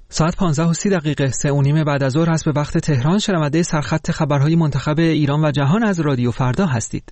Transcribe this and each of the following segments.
ساعت 15:30 3:30 بعد از ظهر هست به وقت تهران. شنونده سرخط خبرهای منتخب ایران و جهان از رادیو فردا هستید.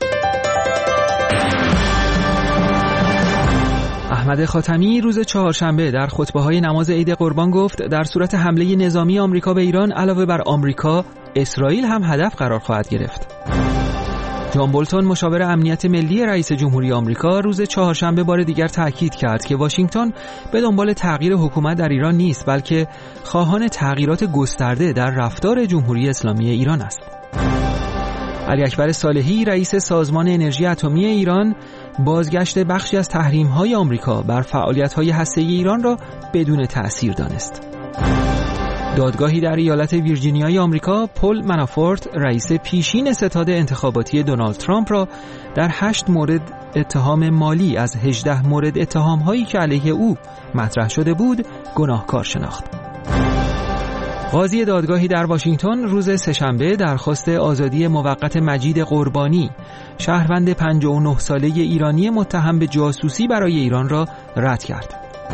احمد خاتمی روز چهارشنبه در خطبه‌های نماز عید قربان گفت در صورت حمله نظامی آمریکا به ایران علاوه بر آمریکا، اسرائیل هم هدف قرار خواهد گرفت. جان بولتون مشاور امنیت ملی رئیس جمهوری آمریکا روز چهارشنبه بار دیگر تاکید کرد که واشنگتن به دنبال تغییر حکومت در ایران نیست، بلکه خواهان تغییرات گسترده در رفتار جمهوری اسلامی ایران است. علی اکبر صالحی رئیس سازمان انرژی اتمی ایران بازگشت بخشی از تحریم‌های آمریکا بر فعالیت‌های هسته‌ای ایران را بدون تأثیر دانست. دادگاهی در ایالت ویرجینیای آمریکا پل منافورت رئیس پیشین ستاد انتخاباتی دونالد ترامپ را در 8 مورد اتهام مالی از 18 مورد اتهام‌هایی که علیه او مطرح شده بود گناهکار شناخت. قاضی دادگاهی در واشنگتن روز سه‌شنبه درخواست آزادی موقت مجید قربانی، شهروند 59 ساله ایرانی متهم به جاسوسی برای ایران را رد کرد.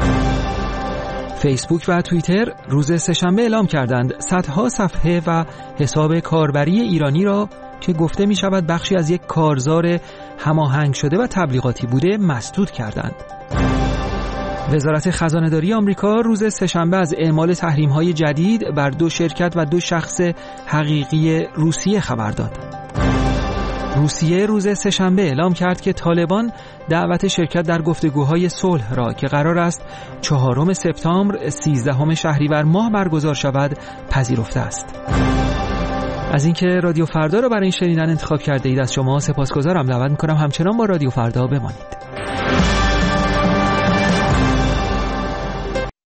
فیسبوک و توییتر روز سه‌شنبه اعلام کردند صدها صفحه و حساب کاربری ایرانی را که گفته می شود بخشی از یک کارزار هماهنگ شده و تبلیغاتی بوده مسدود کردند. وزارت خزانه‌داری آمریکا روز سه‌شنبه از اعمال تحریم‌های جدید بر 2 شرکت و 2 شخص حقیقی روسیه خبر داد. روسیه روز سه‌شنبه اعلام کرد که طالبان دعوت شرکت در گفتگوهای صلح را که قرار است 4 سپتامبر 13 شهریور ماه برگزار شود پذیرفته است. از اینکه رادیو فردا را برای این شنیدن انتخاب کرده اید از شما سپاسگزارم. دعوت می‌کنم همچنان با رادیو فردا بمانید.